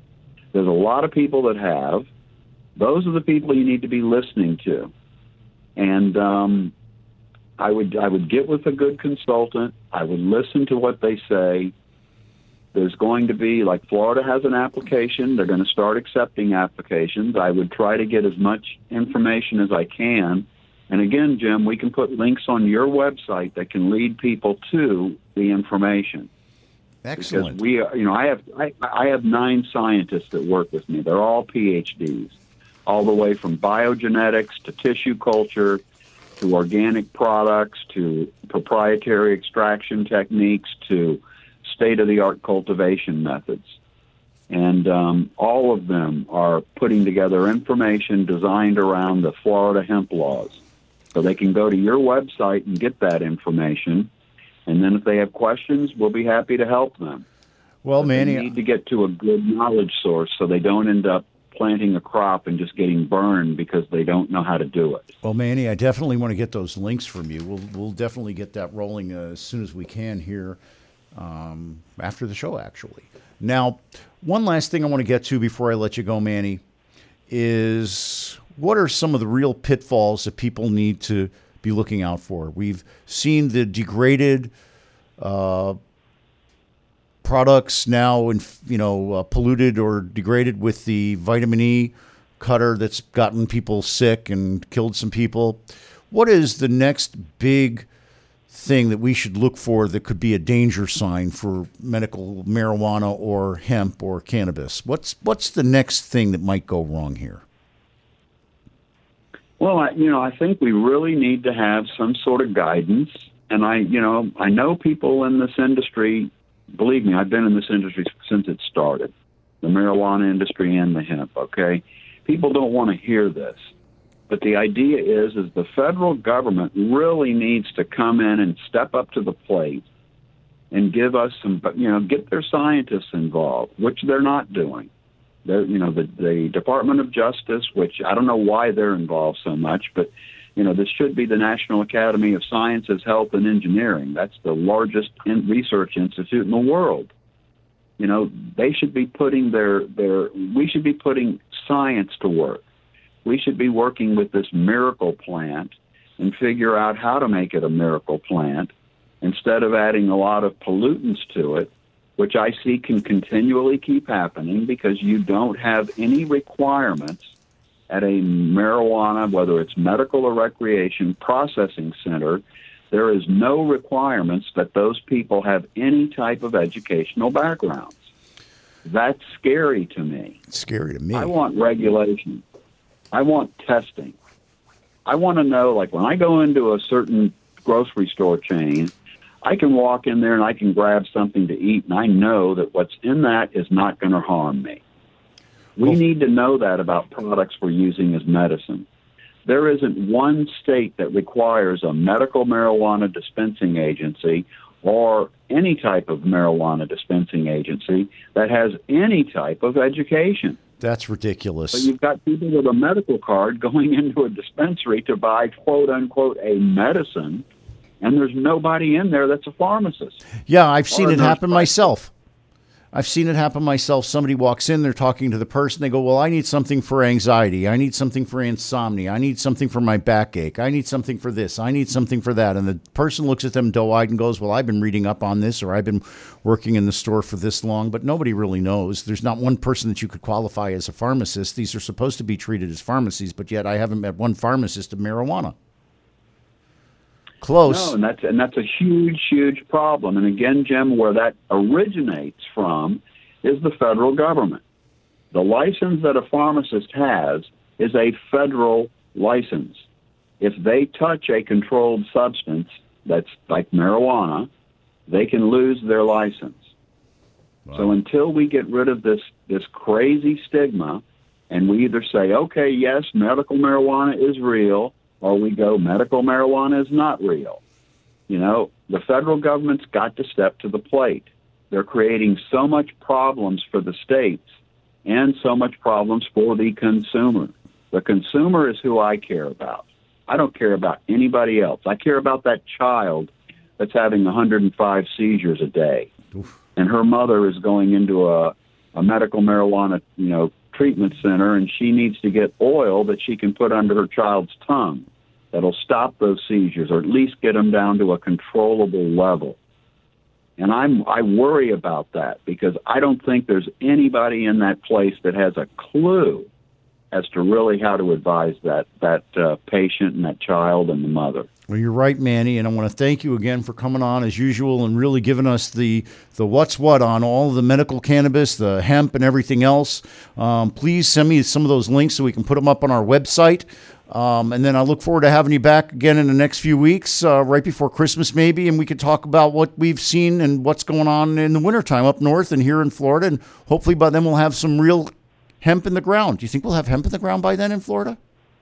There's a lot of people that have. Those are the people you need to be listening to. And I would get with a good consultant. I would listen to what they say. There's going to be, like Florida has an application. They're going to start accepting applications. I would try to get as much information as I can. And again, Jim, we can put links on your website that can lead people to the information. Excellent. Because I have 9 scientists that work with me. They're all PhDs, all the way from biogenetics to tissue culture to organic products to proprietary extraction techniques to state-of-the-art cultivation methods. And all of them are putting together information designed around the Florida hemp laws. So they can go to your website and get that information. And then if they have questions, we'll be happy to help them. Well, Manny, they need to get to a good knowledge source so they don't end up planting a crop and just getting burned because they don't know how to do it. Well, Manny, I definitely want to get those links from you. We'll definitely get that rolling as soon as we can here after the show, actually. Now, one last thing I want to get to before I let you go, Manny, is what are some of the real pitfalls that people need to be looking out for? We've seen the degraded products now, polluted or degraded with the vitamin E cutter that's gotten people sick and killed some people. What is the next big thing that we should look for that could be a danger sign for medical marijuana or hemp or cannabis? What's the next thing that might go wrong here? Well, I think we really need to have some sort of guidance. And I know people in this industry. Believe me, I've been in this industry since it started, the marijuana industry and the hemp, okay? People don't want to hear this. But the idea is the federal government really needs to come in and step up to the plate and give us some, get their scientists involved, which they're not doing. The Department of Justice, which I don't know why they're involved so much, but this should be the National Academy of Sciences, Health, and Engineering. That's the largest research institute in the world. They should be putting we should be putting science to work. We should be working with this miracle plant and figure out how to make it a miracle plant instead of adding a lot of pollutants to it, which I see can continually keep happening because you don't have any requirements at a marijuana, whether it's medical or recreation processing center. There is no requirements that those people have any type of educational backgrounds. That's scary to me. It's scary to me. I want regulation. I want testing. I want to know, like when I go into a certain grocery store chain, I can walk in there and I can grab something to eat, and I know that what's in that is not going to harm me. We need to know that about products we're using as medicine. There isn't one state that requires a medical marijuana dispensing agency or any type of marijuana dispensing agency that has any type of education. That's ridiculous. So you've got people with a medical card going into a dispensary to buy, quote unquote, a medicine, and there's nobody in there that's a pharmacist. Yeah, I've seen it happen myself. Somebody walks in, they're talking to the person. They go, well, I need something for anxiety. I need something for insomnia. I need something for my backache. I need something for this. I need something for that. And the person looks at them doe-eyed and goes, well, I've been reading up on this, or I've been working in the store for this long, but nobody really knows. There's not one person that you could qualify as a pharmacist. These are supposed to be treated as pharmacies, but yet I haven't met one pharmacist of marijuana. Close. No, and that's a huge, huge problem. And again, Jim, where that originates from is the federal government. The license that a pharmacist has is a federal license. If they touch a controlled substance that's like marijuana, they can lose their license. Wow. So until we get rid of this crazy stigma, and we either say, okay, yes, medical marijuana is real, or we go, medical marijuana is not real. The federal government's got to step to the plate. They're creating so much problems for the states and so much problems for the consumer. The consumer is who I care about. I don't care about anybody else. I care about that child that's having 105 seizures a day. Oof. And her mother is going into a a medical marijuana, treatment center, and she needs to get oil that she can put under her child's tongue that'll stop those seizures, or at least get them down to a controllable level. And I worry about that, because I don't think there's anybody in that place that has a clue as to really how to advise that patient and that child and the mother. Well, you're right, Manny, and I want to thank you again for coming on as usual and really giving us the what's what on all of the medical cannabis, the hemp, and everything else. Please send me some of those links so we can put them up on our website. And then I look forward to having you back again in the next few weeks, right before Christmas maybe, and we could talk about what we've seen and what's going on in the wintertime up north and here in Florida. And hopefully by then we'll have some real hemp in the ground. Do you think we'll have hemp in the ground by then in Florida?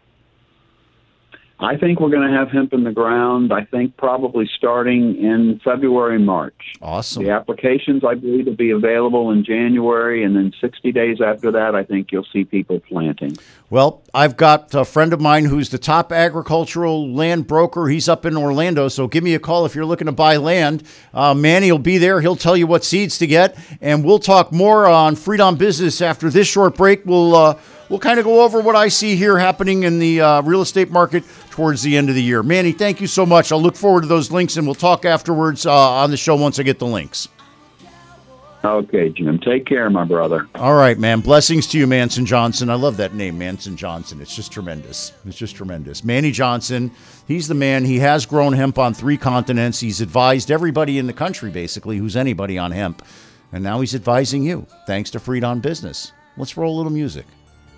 I think we're going to have hemp in the ground, I think probably starting in February, March. Awesome. The applications, I believe, will be available in January, and then 60 days after that, I think you'll see people planting. Well, I've got a friend of mine who's the top agricultural land broker. He's up in Orlando, so give me a call if you're looking to buy land. Manny will be there. He'll tell you what seeds to get, and we'll talk more on Freed on Business after this short break. We'll kind of go over what I see here happening in the real estate market towards the end of the year. Manny, thank you so much. I'll look forward to those links, and we'll talk afterwards on the show once I get the links. Okay, Jim. Take care, my brother. All right, man. Blessings to you, Manson Johnson. I love that name, Manson Johnson. It's just tremendous. It's just tremendous. Manny Johnson, he's the man. He has grown hemp on 3 continents. He's advised everybody in the country, basically, who's anybody on hemp. And now he's advising you, thanks to Freed on Business. Let's roll a little music.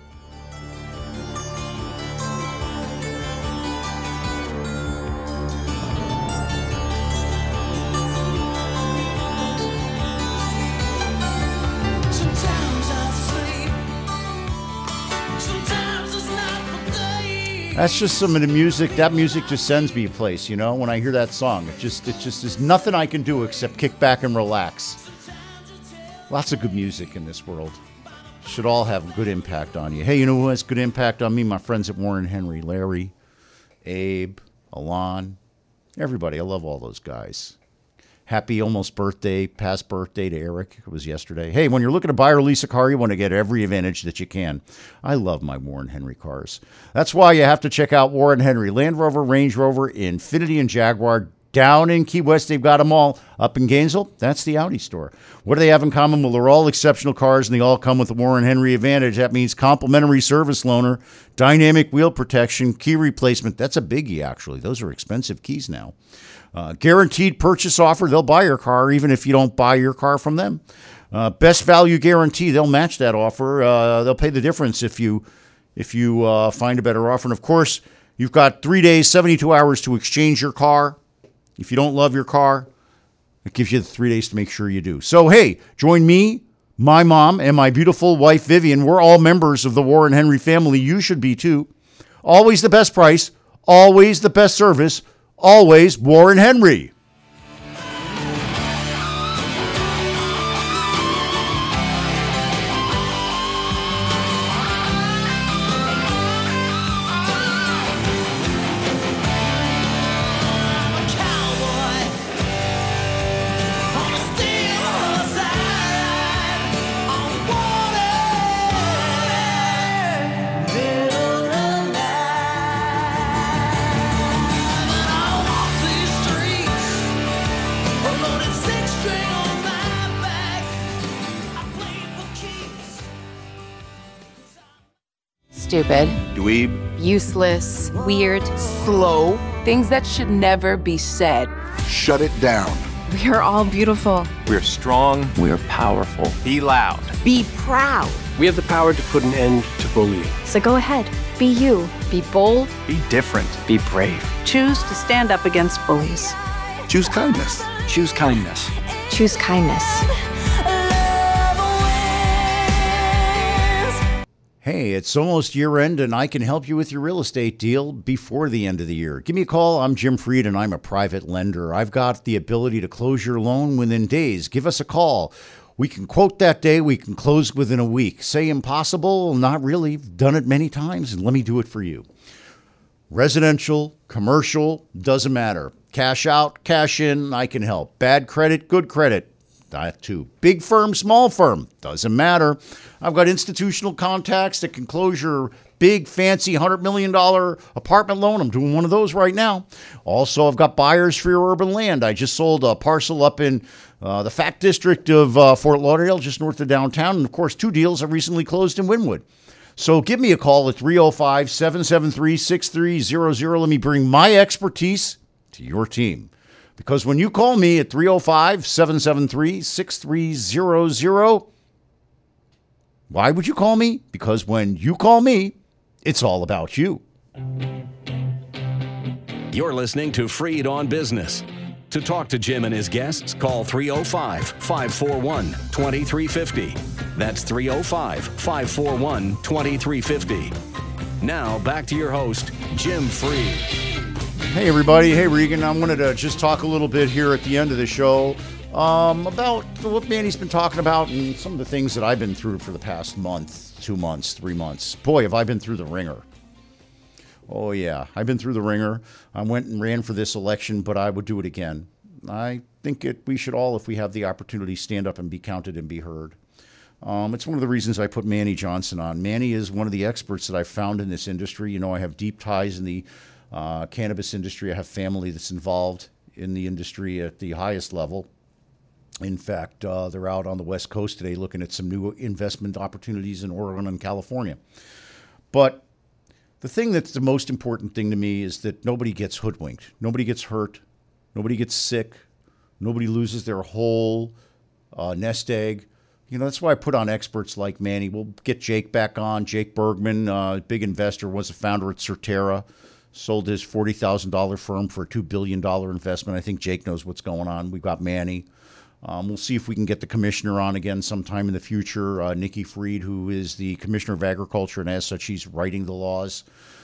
That's just some of the music. That music just sends me a place, when I hear that song. It just is nothing I can do except kick back and relax. Lots of good music in this world. Should all have a good impact on you. Hey, you know who has good impact on me? My friends at Warren Henry. Larry, Abe, Alon, everybody. I love all those guys. Happy almost birthday, past birthday to Eric. It was yesterday. Hey, when you're looking to buy or lease a car, you want to get every advantage that you can. I love my Warren Henry cars. That's why you have to check out Warren Henry. Land Rover, Range Rover, Infiniti, and Jaguar. Down in Key West, they've got them all. Up in Gainesville, that's the Audi store. What do they have in common? Well, they're all exceptional cars, and they all come with the Warren Henry Advantage. That means complimentary service loaner, dynamic wheel protection, key replacement. That's a biggie, actually. Those are expensive keys now. Guaranteed purchase offer. They'll buy your car even if you don't buy your car from them. Best value guarantee. They'll match that offer. They'll pay the difference if you find a better offer. And, of course, you've got 3 days, 72 hours to exchange your car. If you don't love your car, it gives you the 3 days to make sure you do. So, hey, join me, my mom, and my beautiful wife, Vivian. We're all members of the Warren Henry family. You should be, too. Always the best price. Always the best service. Always Warren Henry. Stupid. Dweeb. Useless. Weird. Slow. Things that should never be said. Shut it down. We are all beautiful. We're strong. We're powerful. Be loud. Be proud. We have the power to put an end to bullying. So go ahead. Be you. Be bold. Be different. Be brave. Choose to stand up against bullies. Choose kindness. Choose kindness. Choose kindness. Hey, it's almost year end, and I can help you with your real estate deal before the end of the year. Give me a call. I'm Jim Freed, and I'm a private lender. I've got the ability to close your loan within days. Give us a call. We can quote that day. We can close within a week. Say impossible? Not really. Done it many times, and let me do it for you. Residential, commercial, doesn't matter. Cash out, cash in, I can help. Bad credit, good credit. That too. Big firm, small firm, doesn't matter. I've got institutional contacts that can close your big, fancy $100 million apartment loan. I'm doing one of those right now. Also, I've got buyers for your urban land. I just sold a parcel up in the Fat District of Fort Lauderdale, just north of downtown. And, of course, 2 deals I recently closed in Wynwood. So give me a call at 305-773-6300. Let me bring my expertise to your team. Because when you call me at 305-773-6300, why would you call me? Because when you call me, it's all about you. You're listening to Freed on Business. To talk to Jim and his guests, call 305-541-2350. That's 305-541-2350. Now, back to your host, Jim Freed. Hey, everybody. Hey, Regan. I wanted to just talk a little bit here at the end of the show about what Manny's been talking about and some of the things that I've been through for the past month, 2 months, 3 months. Boy, have I been through the ringer. Oh, yeah. I've been through the ringer. I went and ran for this election, but I would do it again. I think we should all, if we have the opportunity, stand up and be counted and be heard. It's one of the reasons I put Manny Johnson on. Manny is one of the experts that I've found in this industry. You know, I have deep ties in the cannabis industry. I have family that's involved in the industry at the highest level. In fact, they're out on the West Coast today looking at some new investment opportunities in Oregon and California. But the thing that's the most important thing to me is that nobody gets hoodwinked. Nobody gets hurt. Nobody gets sick. Nobody loses their whole nest egg. You know, that's why I put on experts like Manny. We'll get Jake back on. Jake Bergman, big investor, was a founder at Certera. Sold his $40,000 firm for a $2 billion investment. I think Jake knows what's going on. We've got Manny. We'll see if we can get the commissioner on again sometime in the future, Nikki Fried, who is the commissioner of agriculture, and as such, he's writing the laws.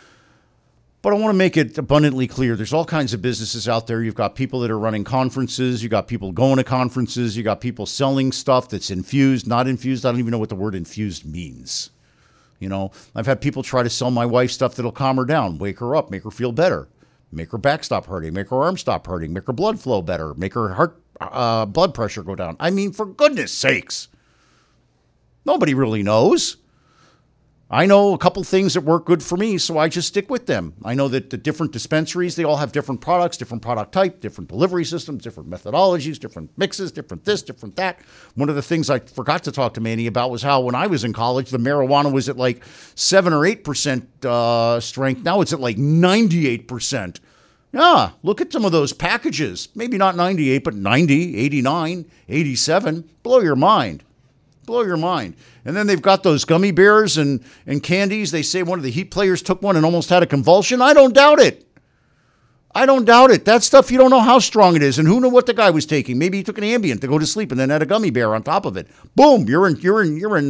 But I want to make it abundantly clear. There's all kinds of businesses out there. You've got people that are running conferences. You've got people going to conferences. You've got people selling stuff that's infused, not infused. I don't even know what the word infused means. You know, I've had people try to sell my wife stuff that'll calm her down, wake her up, make her feel better, make her back stop hurting, make her arm stop hurting, make her blood flow better, make her heart blood pressure go down. I mean, for goodness sakes, nobody really knows. I know a couple things that work good for me, so I just stick with them. I know that the different dispensaries, they all have different products, different product type, different delivery systems, different methodologies, different mixes, different this, different that. One of the things I forgot to talk to Manny about was how when I was in college, the marijuana was at like 7 or 8% strength. Now it's at like 98%. Yeah, look at some of those packages. Maybe not 98, but 90, 89, 87. Blow your mind. Blow your mind. And then they've got those gummy bears and candies. They say one of the Heat players took one and almost had a convulsion. I don't doubt it. I don't doubt it. That stuff, you don't know how strong it is. And who knew what the guy was taking? Maybe he took an Ambien to go to sleep and then had a gummy bear on top of it. Boom, you're in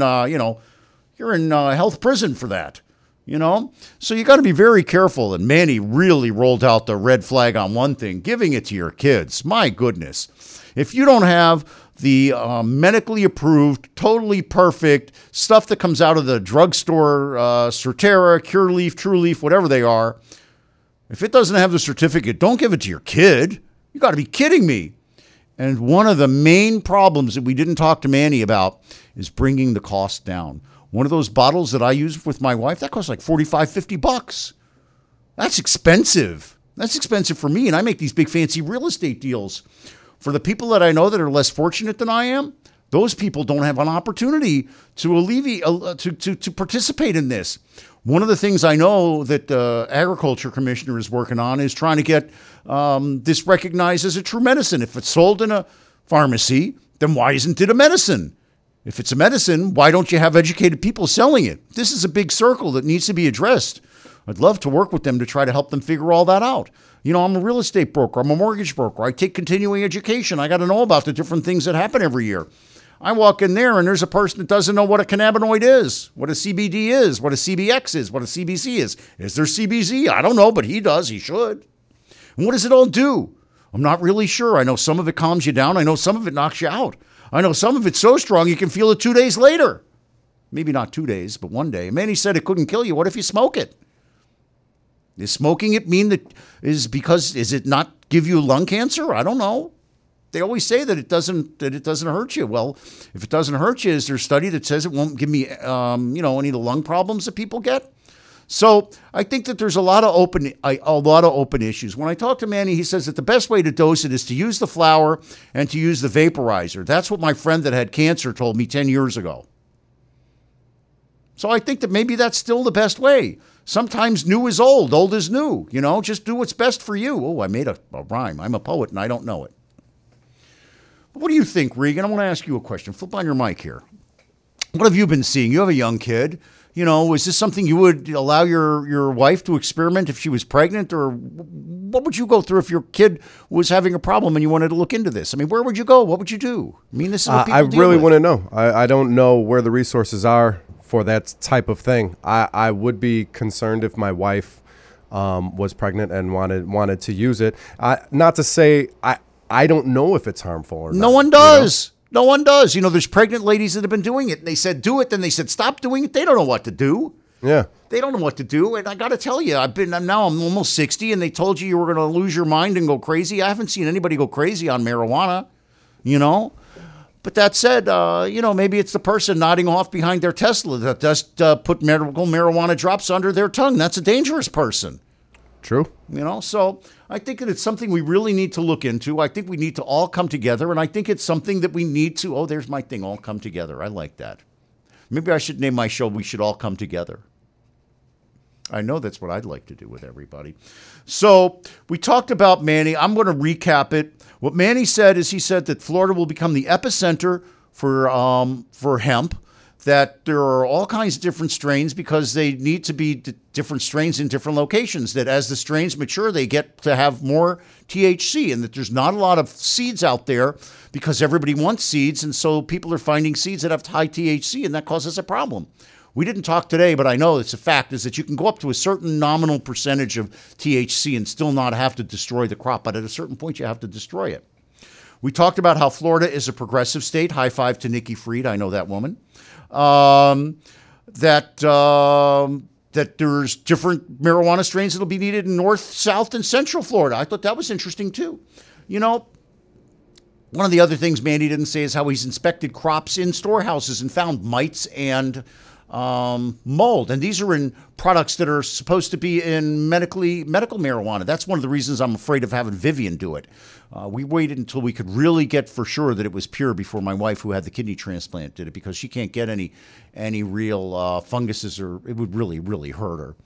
health prison for that. You know, so you got to be very careful. And Manny really rolled out the red flag on one thing, giving it to your kids. My goodness. If you don't have the medically approved, totally perfect stuff that comes out of the drugstore, Certera, Cureleaf, Trueleaf, whatever they are, if it doesn't have the certificate, don't give it to your kid. You got to be kidding me. And one of the main problems that we didn't talk to Manny about is bringing the cost down. One of those bottles that I use with my wife, that costs like $45, $50. That's expensive. That's expensive for me, and I make these big fancy real estate deals. For the people that I know that are less fortunate than I am, those people don't have an opportunity to alleviate, to participate in this. One of the things I know that the agriculture commissioner is working on is trying to get this recognized as a true medicine. If it's sold in a pharmacy, then why isn't it a medicine? If it's a medicine, why don't you have educated people selling it? This is a big circle that needs to be addressed. I'd love to work with them to try to help them figure all that out. You know, I'm a real estate broker. I'm a mortgage broker. I take continuing education. I got to know about the different things that happen every year. I walk in there and there's a person that doesn't know what a cannabinoid is, what a CBD is, what a CBX is, what a CBC is. Is there CBZ? I don't know, but he does. He should. And what does it all do? I'm not really sure. I know some of it calms you down. I know some of it knocks you out. I know some of it's so strong you can feel it 2 days later. Maybe not 2 days, but one day. Manny said it couldn't kill you. What if you smoke it? Is smoking it mean that is it not give you lung cancer? I don't know. they always say that it doesn't hurt you. Well, if it doesn't hurt you, is there a study that says it won't give me, any of the lung problems that people get? So I think that there's a lot of open issues. When I talk to Manny, he says that the best way to dose it is to use the flour and to use the vaporizer. That's what my friend that had cancer told me 10 years ago. So I think that maybe that's still the best way. Sometimes new is old is new. Just do what's best for you. Oh, I made a rhyme. I'm a poet and I don't know it. But what do you think, Regan? I want to ask you a question. Flip on your mic here. What have you been seeing? You have a young kid. Is this something you would allow your wife to experiment if she was pregnant? Or what would you go through if your kid was having a problem and you wanted to look into this? I mean, where would you go? What would you do? I mean, this is what people deal with. I really want to know. I don't know where the resources are for that type of thing. I would be concerned if my wife was pregnant and wanted to use it. Not to say I don't know if it's harmful or not. No one does. No one does. There's pregnant ladies that have been doing it. And they said, do it. Then they said, stop doing it. They don't know what to do. Yeah. They don't know what to do. And I got to tell you, I'm almost 60, and they told you were going to lose your mind and go crazy. I haven't seen anybody go crazy on marijuana, But that said, maybe it's the person nodding off behind their Tesla that just put medical marijuana drops under their tongue. That's a dangerous person. True. So I think that it's something we really need to look into. I think we need to all come together, and I think it's something that we need to, there's my thing, all come together. I like that. Maybe I should name my show, We Should All Come Together. I know that's what I'd like to do with everybody. So we talked about Manny. I'm going to recap it. What Manny said is he said that Florida will become the epicenter for hemp, that there are all kinds of different strains because they need to be different strains in different locations, that as the strains mature, they get to have more THC, and that there's not a lot of seeds out there because everybody wants seeds, and so people are finding seeds that have high THC, and that causes a problem. We didn't talk today, but I know it's a fact, is that you can go up to a certain nominal percentage of THC and still not have to destroy the crop, but at a certain point you have to destroy it. We talked about how Florida is a progressive state. High five to Nikki Fried. I know that woman. That there's different marijuana strains that'll be needed in North, South, and Central Florida. I thought that was interesting, too. One of the other things Mandy didn't say is how he's inspected crops in storehouses and found mites and mold. And these are in products that are supposed to be in medical marijuana. That's one of the reasons I'm afraid of having Vivian do it. We waited until we could really get for sure that it was pure before my wife, who had the kidney transplant, did it, because she can't get any real funguses, or it would really, really hurt her.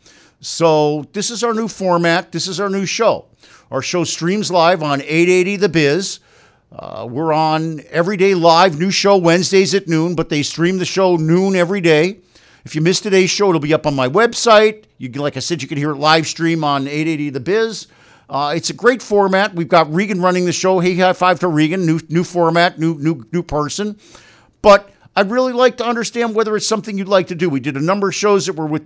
So this is our new format. This is our new show. Our show streams live on 880 The Biz. We're on everyday live, new show Wednesdays at noon, but they stream the show noon every day. If you missed today's show, it'll be up on my website. Like I said, you can hear it live stream on 880 The Biz. It's a great format. We've got Regan running the show. Hey, high five to Regan. New format, new person. But I'd really like to understand whether it's something you'd like to do. We did a number of shows that were with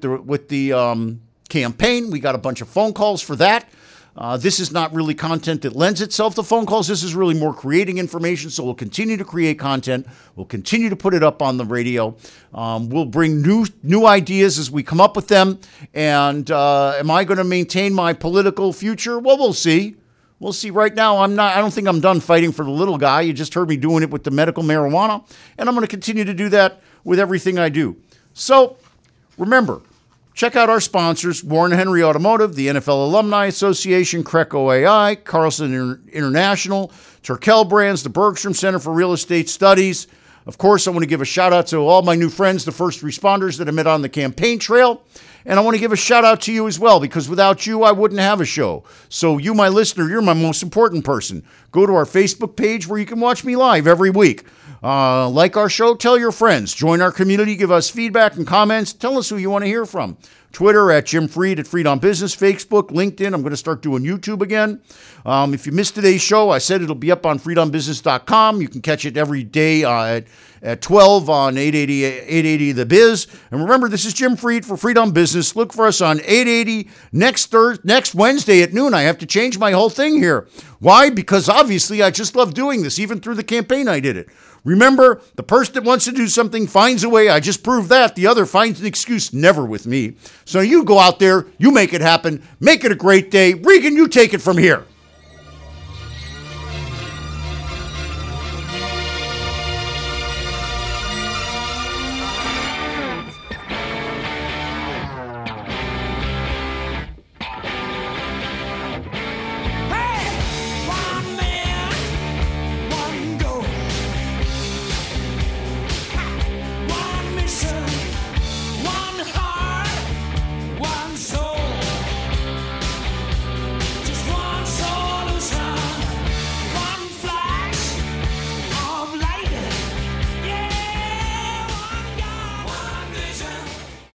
the campaign. We got a bunch of phone calls for that. This is not really content that lends itself to phone calls. This is really more creating information. So we'll continue to create content. We'll continue to put it up on the radio. We'll bring new ideas as we come up with them. And am I going to maintain my political future? Well, we'll see. We'll see. Right now, I don't think I'm done fighting for the little guy. You just heard me doing it with the medical marijuana. And I'm going to continue to do that with everything I do. So remember, check out our sponsors: Warren Henry Automotive, the NFL Alumni Association, Creco AI, Carlson International, Turkel Brands, the Bergstrom Center for Real Estate Studies. Of course, I want to give a shout out to all my new friends, the first responders that I met on the campaign trail. And I want to give a shout out to you as well, because without you, I wouldn't have a show. So you, my listener, you're my most important person. Go to our Facebook page where you can watch me live every week. Like our show, tell your friends. Join our community, give us feedback and comments. Tell us who you want to hear from. Twitter at Jim Fried at Fried on Business, Facebook, LinkedIn. I'm going to start doing YouTube again. If you missed today's show, I said it'll be up on friedonbusiness.com. You can catch it every day at 12 on 880 The Biz. And remember, this is Jim Fried for Fried on Business. Look for us on 880 next Wednesday at noon. I have to change my whole thing here. Why? Because obviously I just love doing this. Even through the campaign, I did it. Remember, the person that wants to do something finds a way. I just proved that. The other finds an excuse. Never with me. So you go out there, you make it happen. Make it a great day. Regan, you take it from here.